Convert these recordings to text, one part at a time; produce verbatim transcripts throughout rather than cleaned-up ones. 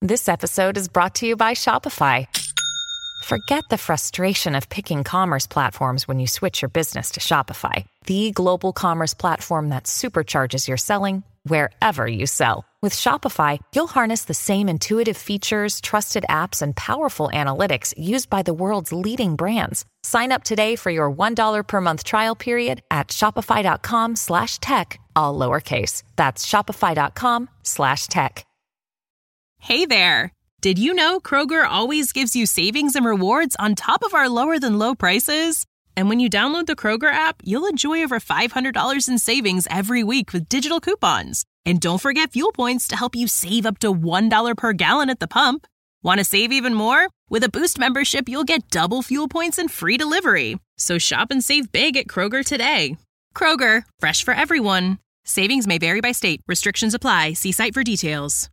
This episode is brought to you by Shopify. Forget the frustration of picking commerce platforms when you switch your business to Shopify, the global commerce platform that supercharges your selling wherever you sell. With Shopify, you'll harness the same intuitive features, trusted apps, and powerful analytics used by the world's leading brands. Sign up today for your one dollar per month trial period at shopify.com slash tech, all lowercase. That's shopify.com slash tech. Hey there. Did you know Kroger always gives you savings and rewards on top of our lower than low prices? And when you download the Kroger app, you'll enjoy over five hundred dollars in savings every week with digital coupons. And don't forget fuel points to help you save up to one dollar per gallon at the pump. Want to save even more? With a Boost membership, you'll get double fuel points and free delivery. So shop and save big at Kroger today. Kroger, fresh for everyone. Savings may vary by state. Restrictions apply. See site for details.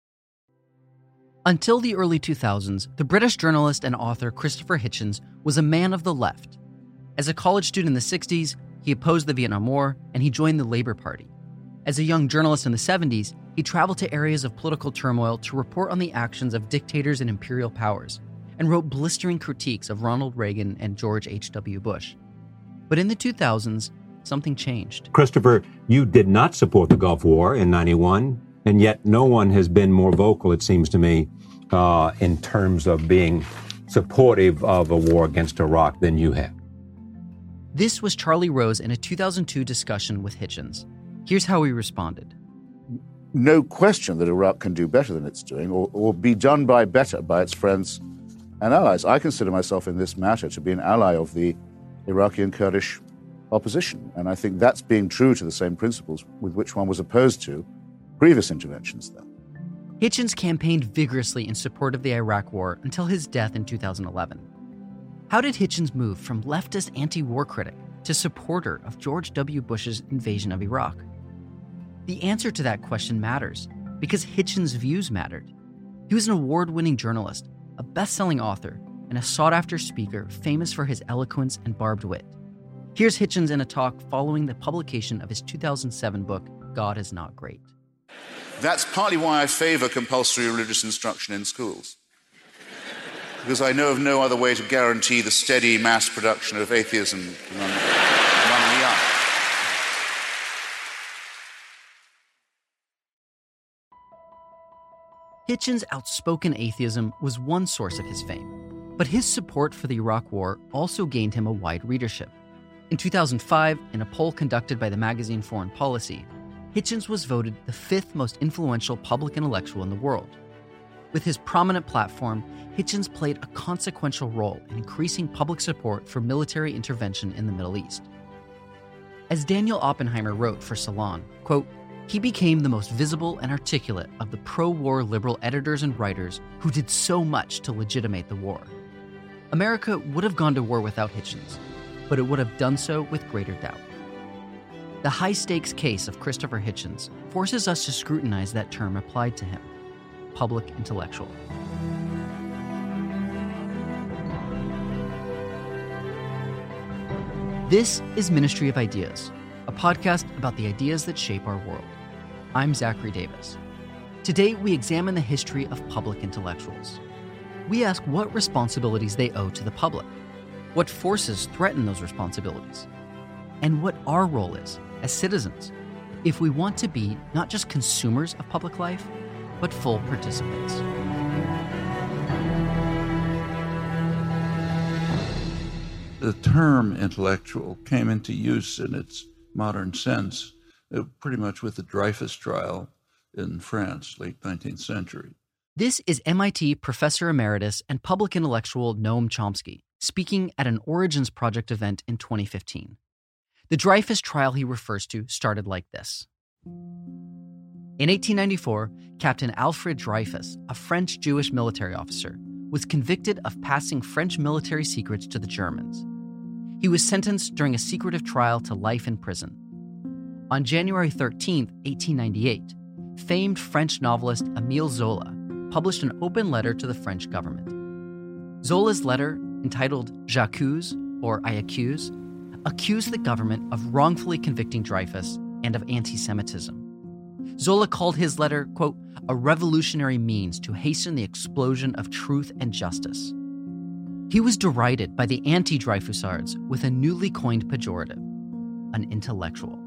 Until the early two thousands, the British journalist and author Christopher Hitchens was a man of the left. As a college student in the sixties, he opposed the Vietnam War, and he joined the Labour Party. As a young journalist in the seventies, he traveled to areas of political turmoil to report on the actions of dictators and imperial powers, and wrote blistering critiques of Ronald Reagan and George H W Bush. But in the two thousands, something changed. Christopher, you did not support the Gulf War in ninety-one, and yet no one has been more vocal, it seems to me, uh, in terms of being supportive of a war against Iraq than you have. This was Charlie Rose in a two thousand two discussion with Hitchens. Here's how he responded. No question that Iraq can do better than it's doing, or, or be done by better by its friends and allies. I consider myself in this matter to be an ally of the Iraqi and Kurdish opposition, and I think that's being true to the same principles with which one was opposed to previous interventions there. Hitchens campaigned vigorously in support of the Iraq War until his death in two thousand eleven. How did Hitchens move from leftist anti-war critic to supporter of George W. Bush's invasion of Iraq? The answer to that question matters because Hitchens' views mattered. He was an award-winning journalist, a best-selling author, and a sought-after speaker famous for his eloquence and barbed wit. Here's Hitchens in a talk following the publication of his two thousand seven book, God Is Not Great. That's partly why I favor compulsory religious instruction in schools. Because I know of no other way to guarantee the steady mass production of atheism among, among the young. Hitchens' outspoken atheism was one source of his fame, but his support for the Iraq War also gained him a wide readership. In two thousand five, in a poll conducted by the magazine Foreign Policy, Hitchens was voted the fifth most influential public intellectual in the world. With his prominent platform, Hitchens played a consequential role in increasing public support for military intervention in the Middle East. As Daniel Oppenheimer wrote for Salon, quote, he became the most visible and articulate of the pro-war liberal editors and writers who did so much to legitimate the war. America would have gone to war without Hitchens, but it would have done so with greater doubt. The high-stakes case of Christopher Hitchens forces us to scrutinize that term applied to him, public intellectual. This is Ministry of Ideas, a podcast about the ideas that shape our world. I'm Zachary Davis. Today, we examine the history of public intellectuals. We ask what responsibilities they owe to the public, what forces threaten those responsibilities, and what our role is as citizens if we want to be not just consumers of public life, but full participants. The term intellectual came into use in its modern sense uh, pretty much with the Dreyfus trial in France, late nineteenth century. This is M I T Professor Emeritus and public intellectual Noam Chomsky speaking at an Origins Project event in twenty fifteen. The Dreyfus trial he refers to started like this. In eighteen ninety-four, Captain Alfred Dreyfus, a French Jewish military officer, was convicted of passing French military secrets to the Germans. He was sentenced during a secretive trial to life in prison. On January thirteenth, eighteen ninety-eight, famed French novelist Émile Zola published an open letter to the French government. Zola's letter, entitled J'accuse, or I Accuse, accused the government of wrongfully convicting Dreyfus and of anti-Semitism. Zola called his letter, quote, a revolutionary means to hasten the explosion of truth and justice. He was derided by the anti-Dreyfusards with a newly coined pejorative, an intellectual.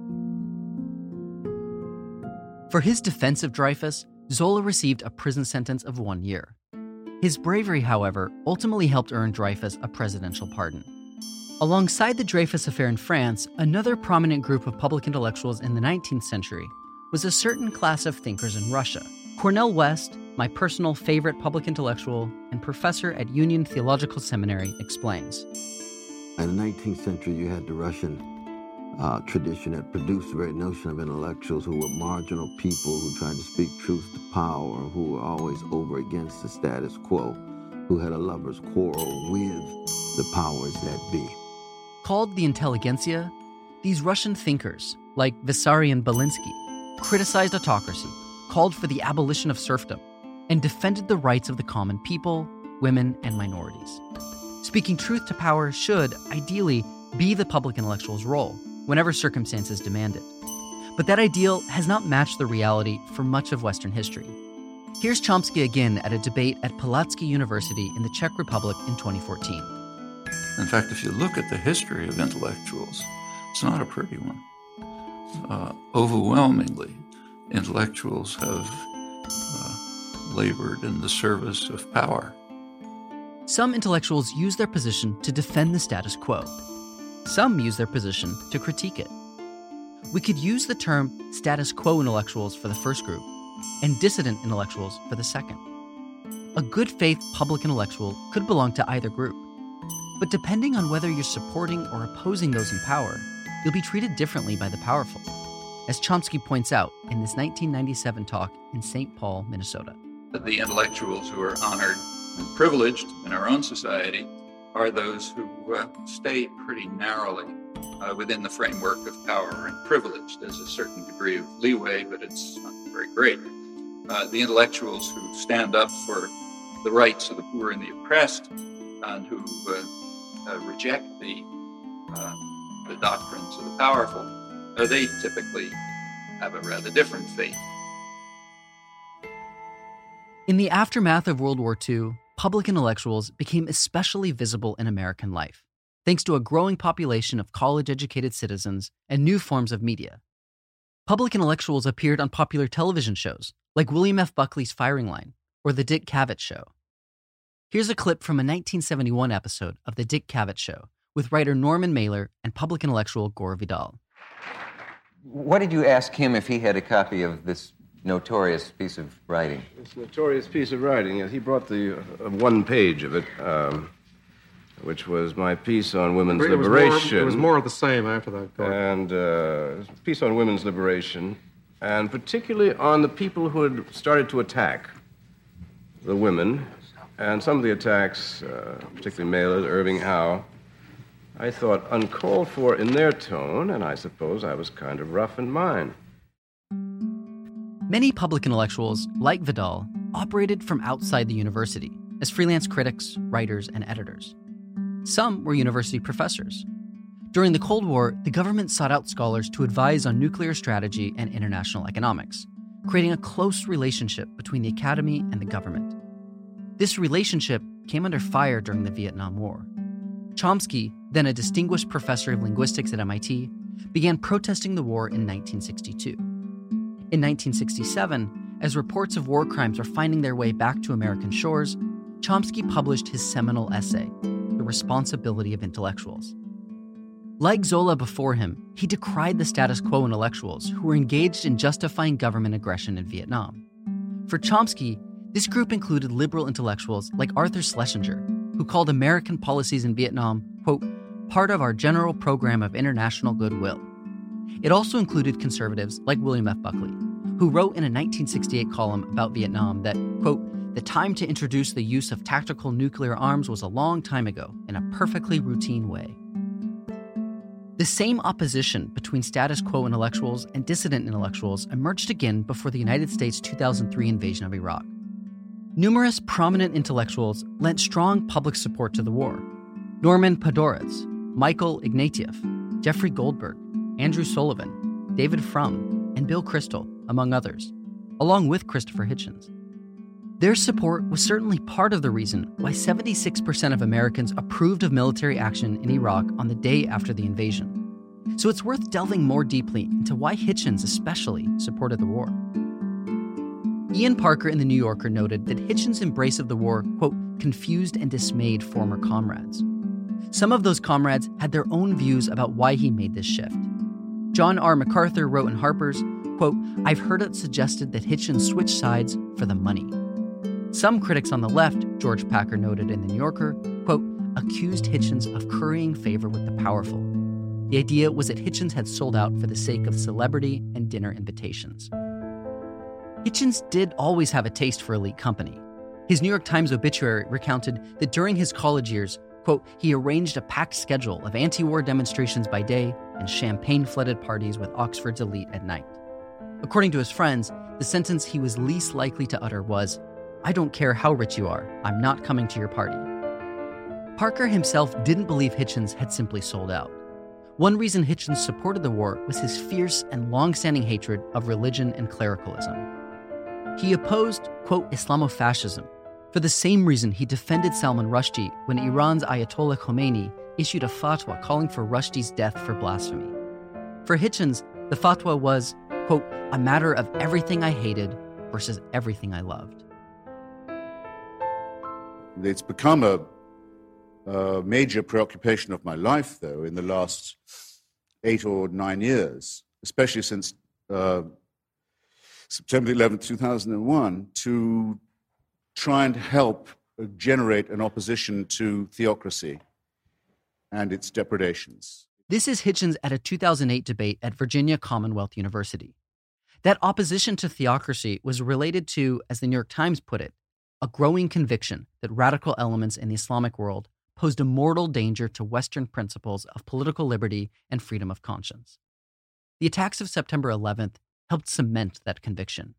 For his defense of Dreyfus, Zola received a prison sentence of one year. His bravery, however, ultimately helped earn Dreyfus a presidential pardon. Alongside the Dreyfus affair in France, another prominent group of public intellectuals in the nineteenth century was a certain class of thinkers in Russia. Cornel West, my personal favorite public intellectual and professor at Union Theological Seminary, explains. In the nineteenth century, you had the Russian uh, tradition that produced the very notion of intellectuals who were marginal people who tried to speak truth to power, who were always over against the status quo, who had a lover's quarrel with the powers that be. Called the intelligentsia, these Russian thinkers, like Vissarion Belinsky, criticized autocracy, called for the abolition of serfdom, and defended the rights of the common people, women, and minorities. Speaking truth to power should, ideally, be the public intellectual's role, whenever circumstances demand it. But that ideal has not matched the reality for much of Western history. Here's Chomsky again at a debate at Pulaski University in the Czech Republic in twenty fourteen. In fact, if you look at the history of intellectuals, it's not a pretty one. Uh, overwhelmingly, intellectuals have uh, labored in the service of power. Some intellectuals use their position to defend the status quo. Some use their position to critique it. We could use the term status quo intellectuals for the first group and dissident intellectuals for the second. A good faith public intellectual could belong to either group. But depending on whether you're supporting or opposing those in power, you'll be treated differently by the powerful, as Chomsky points out in this nineteen ninety-seven talk in Saint Paul, Minnesota. The intellectuals who are honored and privileged in our own society are those who uh, stay pretty narrowly uh, within the framework of power and privilege. There's a certain degree of leeway, but it's not very great. Uh, the intellectuals who stand up for the rights of the poor and the oppressed and who uh, uh, reject the, uh, the doctrines of the powerful, uh, they typically have a rather different fate. In the aftermath of World War Two, public intellectuals became especially visible in American life, thanks to a growing population of college-educated citizens and new forms of media. Public intellectuals appeared on popular television shows, like William F. Buckley's Firing Line or The Dick Cavett Show. Here's a clip from a nineteen seventy-one episode of The Dick Cavett Show with writer Norman Mailer and public intellectual Gore Vidal. What did you ask him if he had a copy of this notorious piece of writing? This notorious piece of writing, yes, he brought the uh, one page of it, um, which was my piece on women's it was liberation. More, it was more of the same after that. And uh, a piece on women's liberation, and particularly on the people who had started to attack the women, and some of the attacks, uh, particularly Mailer, Irving Howe, I thought uncalled for in their tone, and I suppose I was kind of rough in mine. Many public intellectuals, like Vidal, operated from outside the university as freelance critics, writers, and editors. Some were university professors. During the Cold War, the government sought out scholars to advise on nuclear strategy and international economics, creating a close relationship between the academy and the government. This relationship came under fire during the Vietnam War. Chomsky, then a distinguished professor of linguistics at M I T, began protesting the war in nineteen sixty-two. In nineteen sixty-seven, as reports of war crimes were finding their way back to American shores, Chomsky published his seminal essay, The Responsibility of Intellectuals. Like Zola before him, he decried the status quo intellectuals who were engaged in justifying government aggression in Vietnam. For Chomsky, this group included liberal intellectuals like Arthur Schlesinger, who called American policies in Vietnam, quote, part of our general program of international goodwill. It also included conservatives like William F. Buckley, who wrote in a nineteen sixty-eight column about Vietnam that, quote, the time to introduce the use of tactical nuclear arms was a long time ago in a perfectly routine way. The same opposition between status quo intellectuals and dissident intellectuals emerged again before the United States' two thousand three invasion of Iraq. Numerous prominent intellectuals lent strong public support to the war. Norman Podhoretz, Michael Ignatieff, Jeffrey Goldberg, Andrew Sullivan, David Frum, and Bill Kristol, among others. along with Christopher Hitchens. Their support was certainly part of the reason why seventy-six percent of Americans approved of military action in Iraq on the day after the invasion. So it's worth delving more deeply into why Hitchens especially supported the war. Ian Parker in The New Yorker noted that Hitchens' embrace of the war, quote, confused and dismayed former comrades. Some of those comrades had their own views about why he made this shift. John R. MacArthur wrote in Harper's, quote, I've heard it suggested that Hitchens switched sides for the money. Some critics on the left, George Packer noted in The New Yorker, quote, accused Hitchens of currying favor with the powerful. The idea was that Hitchens had sold out for the sake of celebrity and dinner invitations. Hitchens did always have a taste for elite company. His New York Times obituary recounted that during his college years, quote, he arranged a packed schedule of anti-war demonstrations by day and champagne-flooded parties with Oxford's elite at night. According to his friends, the sentence he was least likely to utter was, I don't care how rich you are, I'm not coming to your party. Parker himself didn't believe Hitchens had simply sold out. One reason Hitchens supported the war was his fierce and long-standing hatred of religion and clericalism. He opposed, quote, Islamofascism, for the same reason he defended Salman Rushdie when Iran's Ayatollah Khomeini issued a fatwa calling for Rushdie's death for blasphemy. For Hitchens, the fatwa was, quote, a matter of everything I hated versus everything I loved. It's become a A major preoccupation of my life, though, in the last eight or nine years, especially since uh, September eleventh, two thousand one, to try and help generate an opposition to theocracy and its depredations. This is Hitchens at a two thousand eight debate at Virginia Commonwealth University. That opposition to theocracy was related to, as the New York Times put it, a growing conviction that radical elements in the Islamic world posed a mortal danger to Western principles of political liberty and freedom of conscience. The attacks of September eleventh helped cement that conviction.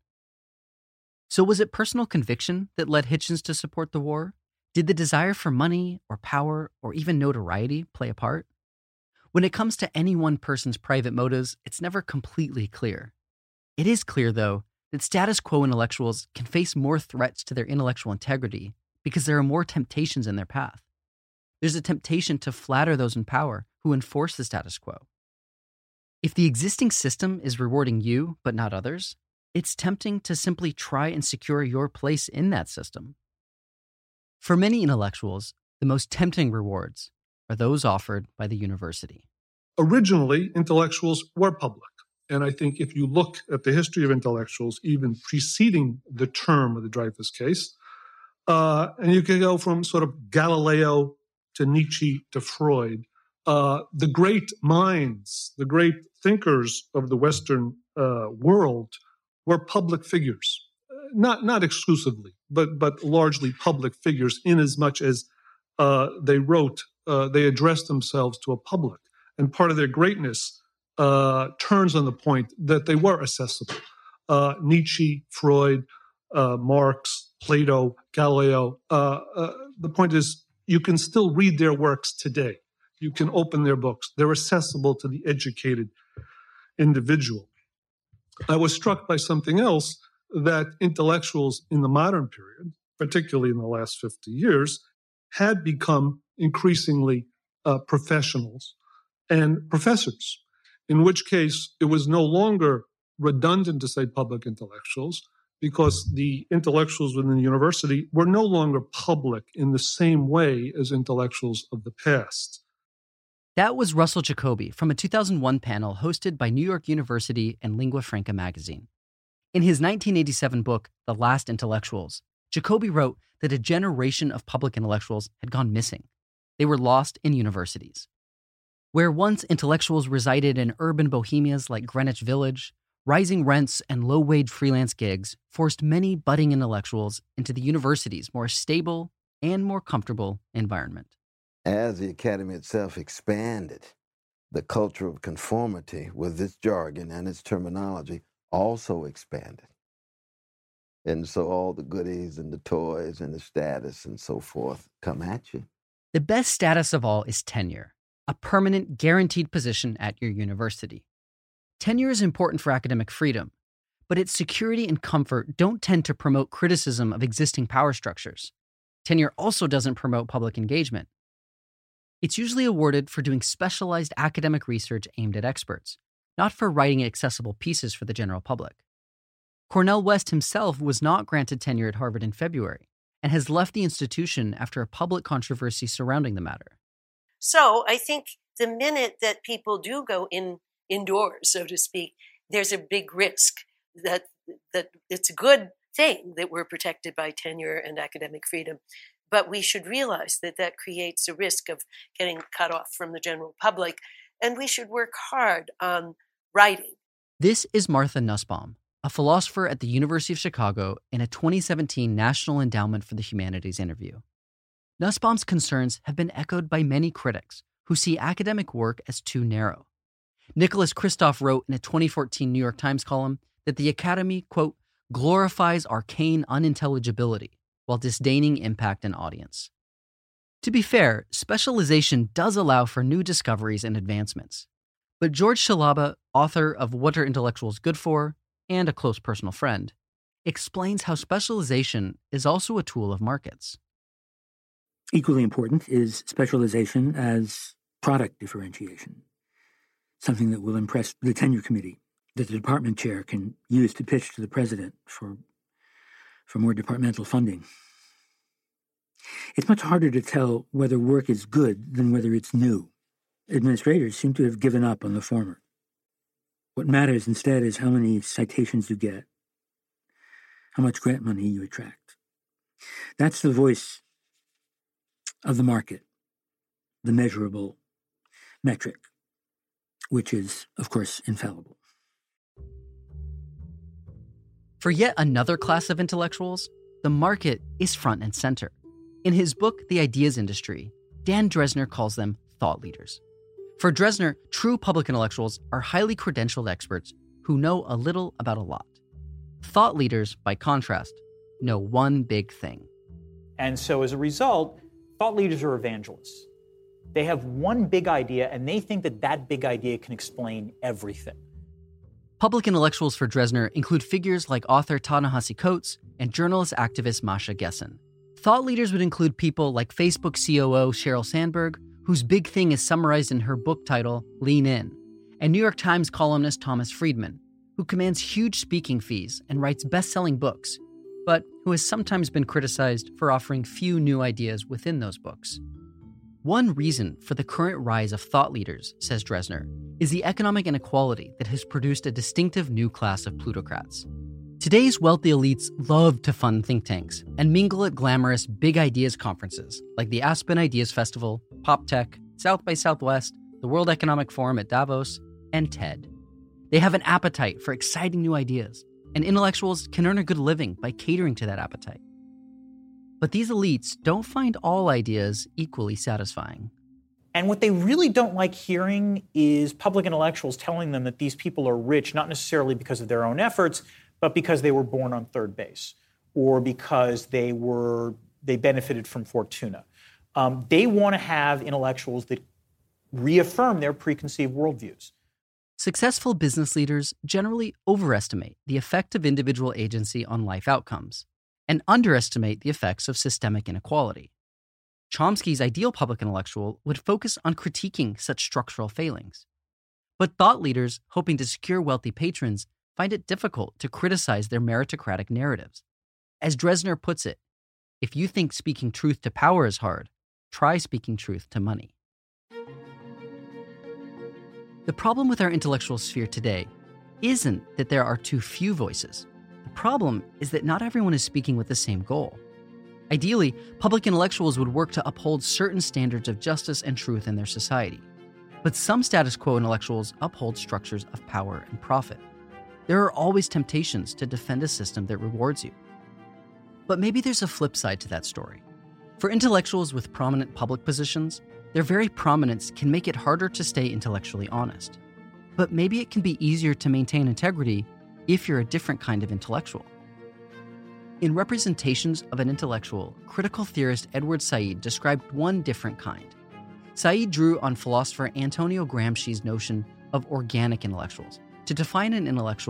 So was it personal conviction that led Hitchens to support the war? Did the desire for money or power or even notoriety play a part? When it comes to any one person's private motives, it's never completely clear. It is clear, though, that status quo intellectuals can face more threats to their intellectual integrity because there are more temptations in their path. There's a temptation to flatter those in power who enforce the status quo. If the existing system is rewarding you, but not others, it's tempting to simply try and secure your place in that system. For many intellectuals, the most tempting rewards are those offered by the university. Originally, intellectuals were public. And I think if you look at the history of intellectuals, even preceding the term of the Dreyfus case, uh, and you can go from sort of Galileo to Nietzsche to Freud, uh, the great minds, the great thinkers of the Western uh, world were public figures. Not not exclusively, but but largely public figures in as much as uh, they wrote, uh, they addressed themselves to a public. And part of their greatness uh, turns on the point that they were accessible. Uh, Nietzsche, Freud, uh, Marx, Plato, Galileo. Uh, uh, the point is, you can still read their works today. You can open their books. They're accessible to the educated individual. I was struck by something else, that intellectuals in the modern period, particularly in the last fifty years, had become increasingly uh, professionals and professors, in which case it was no longer redundant to say public intellectuals, because the intellectuals within the university were no longer public in the same way as intellectuals of the past. That was Russell Jacoby from a two thousand one panel hosted by New York University and Lingua Franca magazine. In his nineteen eighty-seven book, The Last Intellectuals, Jacoby wrote that a generation of public intellectuals had gone missing. They were lost in universities. Where once intellectuals resided in urban bohemias like Greenwich Village, rising rents and low-wage freelance gigs forced many budding intellectuals into the university's more stable and more comfortable environment. As the academy itself expanded, the culture of conformity with its jargon and its terminology also expanded. And so all the goodies and the toys and the status and so forth come at you. The best status of all is tenure, a permanent, guaranteed position at your university. Tenure is important for academic freedom, but its security and comfort don't tend to promote criticism of existing power structures. Tenure also doesn't promote public engagement. It's usually awarded for doing specialized academic research aimed at experts, not for writing accessible pieces for the general public. Cornel West himself was not granted tenure at Harvard in February and has left the institution after a public controversy surrounding the matter. So I think the minute that people do go in indoors, so to speak, there's a big risk that that it's a good thing that we're protected by tenure and academic freedom. But we should realize that that creates a risk of getting cut off from the general public, and we should work hard on writing. This is Martha Nussbaum, a philosopher at the University of Chicago, in a twenty seventeen National Endowment for the Humanities interview. Nussbaum's concerns have been echoed by many critics who see academic work as too narrow. Nicholas Kristof wrote in a twenty fourteen New York Times column that the Academy, quote, glorifies arcane unintelligibility while disdaining impact and audience. To be fair, specialization does allow for new discoveries and advancements. But George Shalaba, author of What Are Intellectuals Good For? And a close personal friend, explains how specialization is also a tool of markets. Equally important is specialization as product differentiation, something that will impress the tenure committee, that the department chair can use to pitch to the president for, for more departmental funding. It's much harder to tell whether work is good than whether it's new. Administrators seem to have given up on the former. What matters instead is how many citations you get, how much grant money you attract. That's the voice of the market, the measurable metric, which is, of course, infallible. For yet another class of intellectuals, the market is front and center. In his book, The Ideas Industry, Dan Dresner calls them thought leaders. For Dresner, true public intellectuals are highly credentialed experts who know a little about a lot. Thought leaders, by contrast, know one big thing. And so as a result, thought leaders are evangelists. They have one big idea, and they think that that big idea can explain everything. Public intellectuals for Dresner include figures like author Ta-Nehisi Coates and journalist activist Masha Gessen. Thought leaders would include people like Facebook C O O Sheryl Sandberg, whose big thing is summarized in her book title, Lean In, and New York Times columnist Thomas Friedman, who commands huge speaking fees and writes best-selling books, but who has sometimes been criticized for offering few new ideas within those books. One reason for the current rise of thought leaders, says Dresner, is the economic inequality that has produced a distinctive new class of plutocrats. Today's wealthy elites love to fund think tanks and mingle at glamorous big ideas conferences like the Aspen Ideas Festival, PopTech, South by Southwest, the World Economic Forum at Davos, and TED. They have an appetite for exciting new ideas, and intellectuals can earn a good living by catering to that appetite. But these elites don't find all ideas equally satisfying. And what they really don't like hearing is public intellectuals telling them that these people are rich, not necessarily because of their own efforts, but because they were born on third base, or because they were they benefited from Fortuna. Um, they want to have intellectuals that reaffirm their preconceived worldviews. Successful business leaders generally overestimate the effect of individual agency on life outcomes and underestimate the effects of systemic inequality. Chomsky's ideal public intellectual would focus on critiquing such structural failings. But thought leaders hoping to secure wealthy patrons find it difficult to criticize their meritocratic narratives. As Dresner puts it, if you think speaking truth to power is hard, try speaking truth to money. The problem with our intellectual sphere today isn't that there are too few voices. The problem is that not everyone is speaking with the same goal. Ideally, public intellectuals would work to uphold certain standards of justice and truth in their society. But some status quo intellectuals uphold structures of power and profit. There are always temptations to defend a system that rewards you. But maybe there's a flip side to that story. For intellectuals with prominent public positions, their very prominence can make it harder to stay intellectually honest. But maybe it can be easier to maintain integrity if you're a different kind of intellectual. In Representations of an Intellectual, critical theorist Edward Said described one different kind. Said drew on philosopher Antonio Gramsci's notion of organic intellectuals to define an intellectual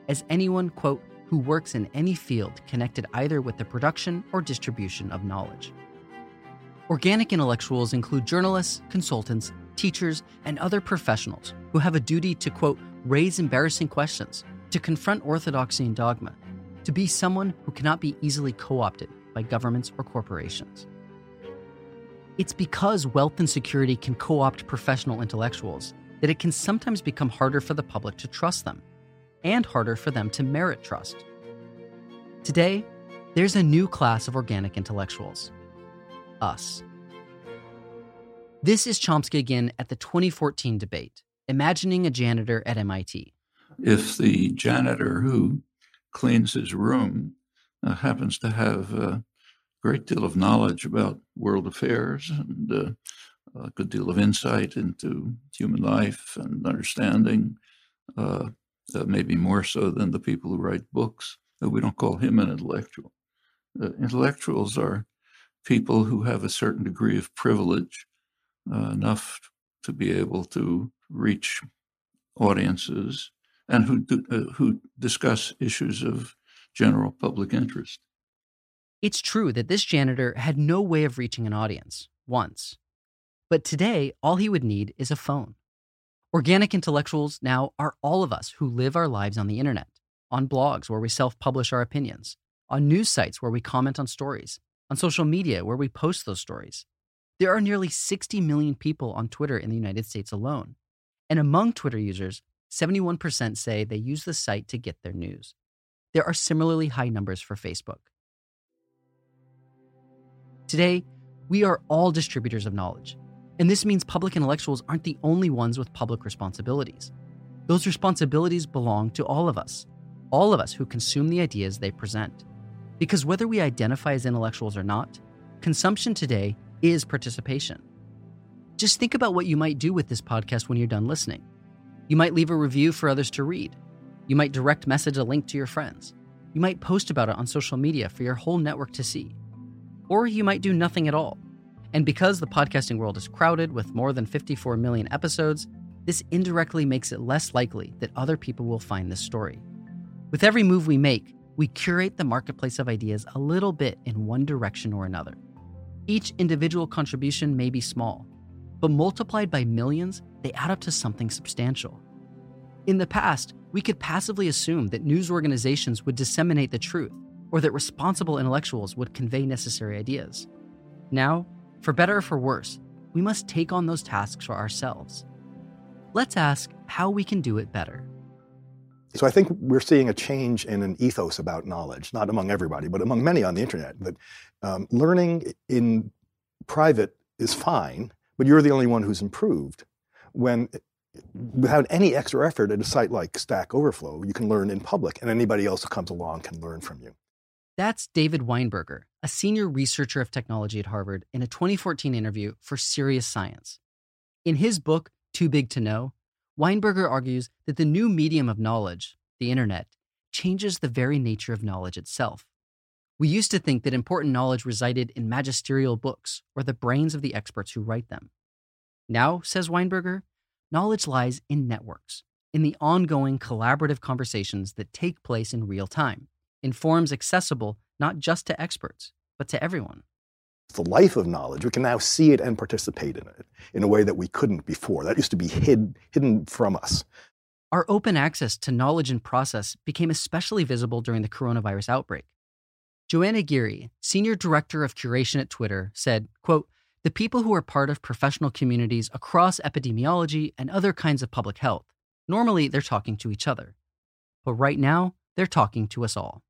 as anyone, quote, who works in any field connected either with the production or distribution of knowledge. Organic intellectuals include journalists, consultants, teachers, and other professionals who have a duty to, quote, raise embarrassing questions, to confront orthodoxy and dogma, to be someone who cannot be easily co-opted by governments or corporations. It's because wealth and security can co-opt professional intellectuals that it can sometimes become harder for the public to trust them, and harder for them to merit trust. Today, there's a new class of organic intellectuals. Us. This is Chomsky again at the twenty fourteen debate, imagining a janitor at M I T. If the janitor who cleans his room uh, happens to have a great deal of knowledge about world affairs and uh, a good deal of insight into human life and understanding, uh, uh, maybe more so than the people who write books, uh, we don't call him an intellectual. Uh, intellectuals are people who have a certain degree of privilege, uh, enough to be able to reach audiences and who do, uh, who discuss issues of general public interest. It's true that this janitor had no way of reaching an audience, once. But today, all he would need is a phone. Organic intellectuals now are all of us who live our lives on the internet, on blogs where we self-publish our opinions, on news sites where we comment on stories, on social media where we post those stories. There are nearly sixty million people on Twitter in the United States alone. And among Twitter users, seventy-one percent say they use the site to get their news. There are similarly high numbers for Facebook. Today, we are all distributors of knowledge. And this means public intellectuals aren't the only ones with public responsibilities. Those responsibilities belong to all of us, all of us who consume the ideas they present. Because whether we identify as intellectuals or not, consumption today is participation. Just think about what you might do with this podcast when you're done listening. You might leave a review for others to read. You might direct message a link to your friends. You might post about it on social media for your whole network to see. Or you might do nothing at all. And because the podcasting world is crowded with more than fifty-four million episodes, this indirectly makes it less likely that other people will find this story. With every move we make, we curate the marketplace of ideas a little bit in one direction or another. Each individual contribution may be small, but multiplied by millions, they add up to something substantial. In the past, we could passively assume that news organizations would disseminate the truth, or that responsible intellectuals would convey necessary ideas. Now, for better or for worse, we must take on those tasks for ourselves. Let's ask how we can do it better. So I think we're seeing a change in an ethos about knowledge, not among everybody, but among many on the internet, that um, learning in private is fine, but you're the only one who's improved. When, without any extra effort at a site like Stack Overflow, you can learn in public, and anybody else who comes along can learn from you. That's David Weinberger, a senior researcher of technology at Harvard, in a twenty fourteen interview for Serious Science. In his book, Too Big to Know, Weinberger argues that the new medium of knowledge, the internet, changes the very nature of knowledge itself. We used to think that important knowledge resided in magisterial books or the brains of the experts who write them. Now, says Weinberger, knowledge lies in networks, in the ongoing collaborative conversations that take place in real time, in forms accessible not just to experts, but to everyone. It's the life of knowledge. We can now see it and participate in it in a way that we couldn't before. That used to be hid, hidden from us. Our open access to knowledge and process became especially visible during the coronavirus outbreak. Joanna Geary, senior director of curation at Twitter, said, quote, "The people who are part of professional communities across epidemiology and other kinds of public health, normally they're talking to each other. But right now, they're talking to us all."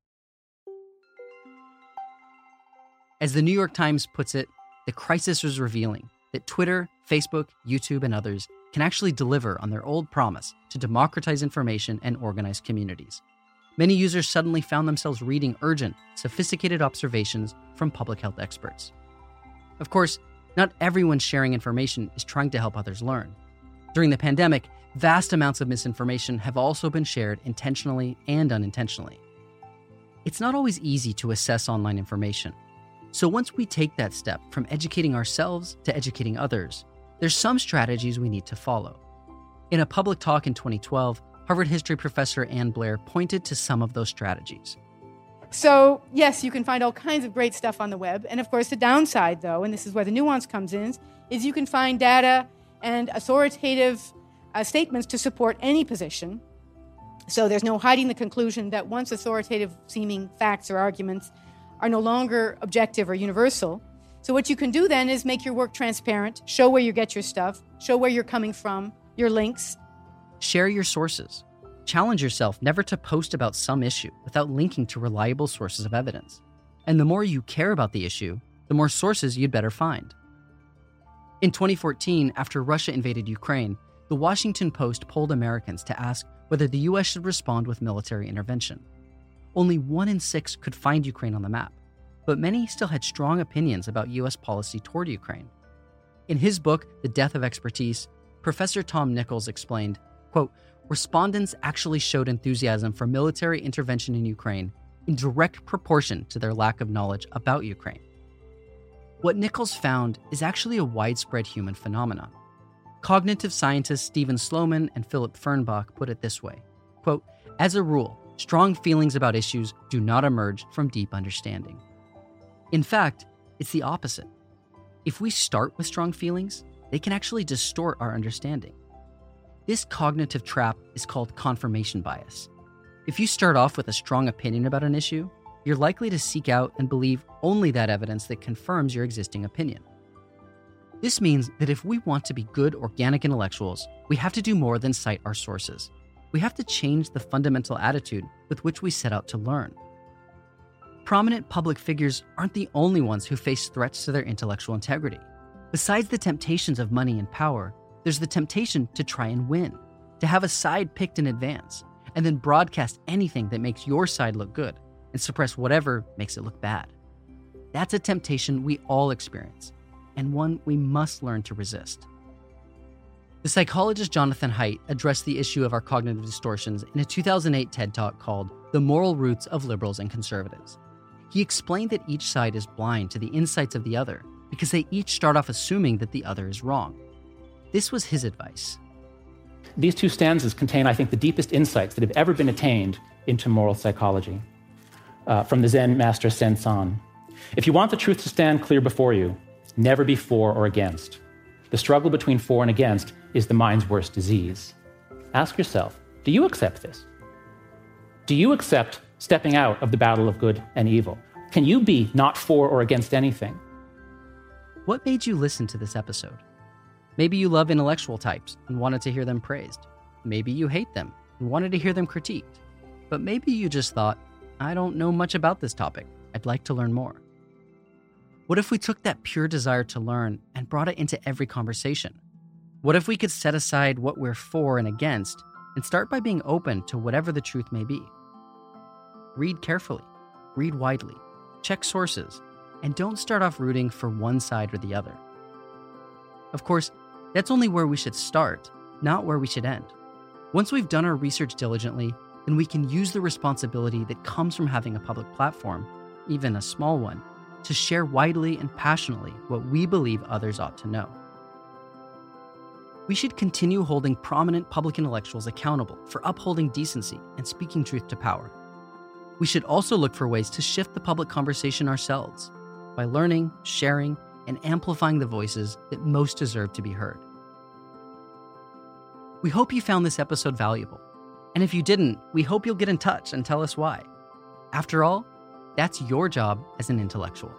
As the New York Times puts it, the crisis is revealing that Twitter, Facebook, YouTube, and others can actually deliver on their old promise to democratize information and organize communities. Many users suddenly found themselves reading urgent, sophisticated observations from public health experts. Of course, not everyone sharing information is trying to help others learn. During the pandemic, vast amounts of misinformation have also been shared intentionally and unintentionally. It's not always easy to assess online information. So once we take that step from educating ourselves to educating others, there's some strategies we need to follow. In a public talk in twenty twelve, Harvard history professor Ann Blair pointed to some of those strategies. So, yes, you can find all kinds of great stuff on the web. And of course, the downside, though, and this is where the nuance comes in, is you can find data and authoritative uh, statements to support any position. So there's no hiding the conclusion that once authoritative-seeming facts or arguments are no longer objective or universal. So what you can do then is make your work transparent, show where you get your stuff, show where you're coming from, your links. Share your sources. Challenge yourself never to post about some issue without linking to reliable sources of evidence. And the more you care about the issue, the more sources you'd better find. In twenty fourteen, after Russia invaded Ukraine, the Washington Post polled Americans to ask whether the U S should respond with military intervention. Only one in six could find Ukraine on the map, but many still had strong opinions about U S policy toward Ukraine. In his book, The Death of Expertise, Professor Tom Nichols explained, quote, respondents actually showed enthusiasm for military intervention in Ukraine in direct proportion to their lack of knowledge about Ukraine. What Nichols found is actually a widespread human phenomenon. Cognitive scientists Stephen Sloman and Philip Fernbach put it this way, quote, as a rule, strong feelings about issues do not emerge from deep understanding. In fact, it's the opposite. If we start with strong feelings, they can actually distort our understanding. This cognitive trap is called confirmation bias. If you start off with a strong opinion about an issue, you're likely to seek out and believe only that evidence that confirms your existing opinion. This means that if we want to be good organic intellectuals, we have to do more than cite our sources. We have to change the fundamental attitude with which we set out to learn. Prominent public figures aren't the only ones who face threats to their intellectual integrity. Besides the temptations of money and power, there's the temptation to try and win, to have a side picked in advance, and then broadcast anything that makes your side look good and suppress whatever makes it look bad. That's a temptation we all experience, and one we must learn to resist. The psychologist Jonathan Haidt addressed the issue of our cognitive distortions in a two thousand eight TED Talk called The Moral Roots of Liberals and Conservatives. He explained that each side is blind to the insights of the other because they each start off assuming that the other is wrong. This was his advice. These two stanzas contain, I think, the deepest insights that have ever been attained into moral psychology. Uh, from the Zen master Sen-san. If you want the truth to stand clear before you, never be for or against. The struggle between for and against is the mind's worst disease. Ask yourself, do you accept this? Do you accept stepping out of the battle of good and evil? Can you be not for or against anything? What made you listen to this episode? Maybe you love intellectual types and wanted to hear them praised. Maybe you hate them and wanted to hear them critiqued. But maybe you just thought, I don't know much about this topic. I'd like to learn more. What if we took that pure desire to learn and brought it into every conversation? What if we could set aside what we're for and against and start by being open to whatever the truth may be? Read carefully, read widely, check sources, and don't start off rooting for one side or the other. Of course, that's only where we should start, not where we should end. Once we've done our research diligently, then we can use the responsibility that comes from having a public platform, even a small one, to share widely and passionately what we believe others ought to know. We should continue holding prominent public intellectuals accountable for upholding decency and speaking truth to power. We should also look for ways to shift the public conversation ourselves by learning, sharing, and amplifying the voices that most deserve to be heard. We hope you found this episode valuable. And if you didn't, we hope you'll get in touch and tell us why. After all, that's your job as an intellectual.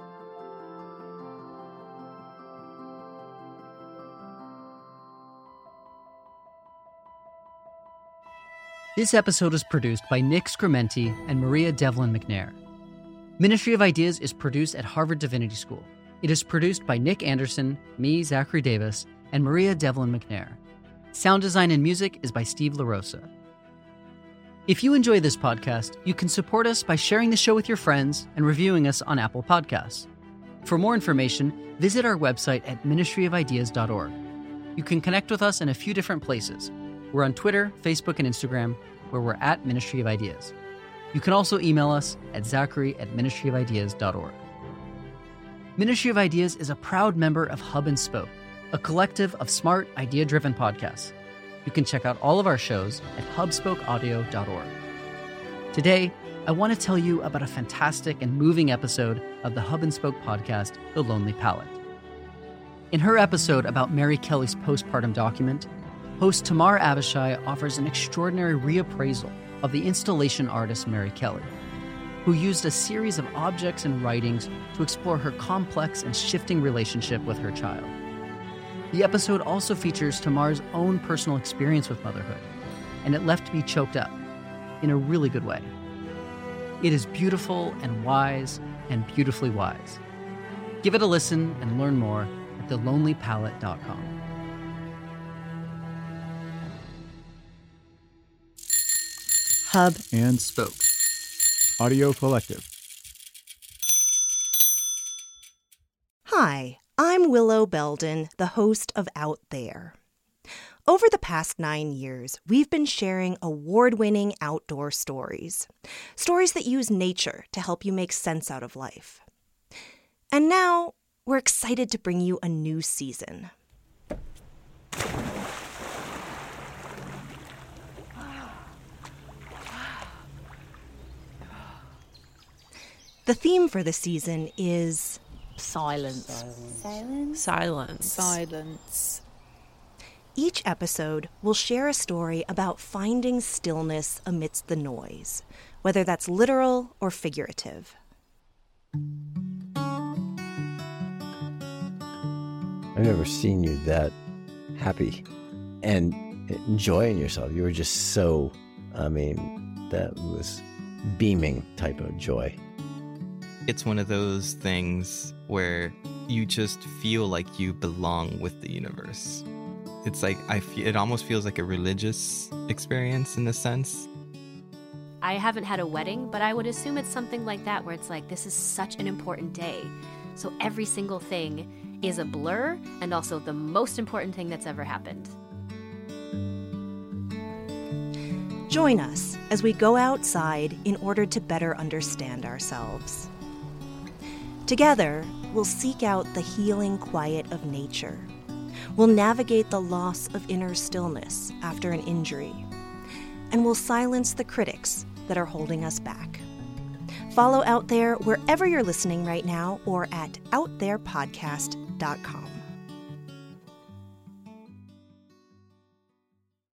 This episode is produced by Nick Scrementi and Maria Devlin McNair. Ministry of Ideas is produced at Harvard Divinity School. It is produced by Nick Anderson, me, Zachary Davis, and Maria Devlin McNair. Sound design and music is by Steve LaRosa. If you enjoy this podcast, you can support us by sharing the show with your friends and reviewing us on Apple Podcasts. For more information, visit our website at ministry of ideas dot org. You can connect with us in a few different places. We're on Twitter, Facebook, and Instagram, where we're at Ministry of Ideas. You can also email us at zachary at ministry of ideas dot org. Ministry of Ideas is a proud member of Hub and Spoke, a collective of smart, idea-driven podcasts. You can check out all of our shows at hub spoke audio dot org. Today, I want to tell you about a fantastic and moving episode of the Hub and Spoke podcast, The Lonely Palette. In her episode about Mary Kelly's postpartum document, host Tamar Avishai offers an extraordinary reappraisal of the installation artist Mary Kelly, who used a series of objects and writings to explore her complex and shifting relationship with her child. The episode also features Tamar's own personal experience with motherhood, and it left me choked up, in a really good way. It is beautiful and wise and beautifully wise. Give it a listen and learn more at the lonely palette dot com. Hub and Spoke. Audio Collective. Hi, I'm Willow Belden, the host of Out There. Over the past nine years, we've been sharing award-winning outdoor stories. Stories that use nature to help you make sense out of life. And now, we're excited to bring you a new season. The theme for the season is silence. Silence. Silence. Silence. Each episode will share a story about finding stillness amidst the noise, whether that's literal or figurative. I've never seen you that happy and enjoying yourself. You were just so, I mean, that was beaming type of joy. It's one of those things where you just feel like you belong with the universe. It's like, I feel, it almost feels like a religious experience in a sense. I haven't had a wedding, but I would assume it's something like that, where it's like, this is such an important day. So every single thing is a blur, and also the most important thing that's ever happened. Join us as we go outside in order to better understand ourselves. Together, we'll seek out the healing quiet of nature. We'll navigate the loss of inner stillness after an injury. And we'll silence the critics that are holding us back. Follow Out There wherever you're listening right now or at out there podcast dot com.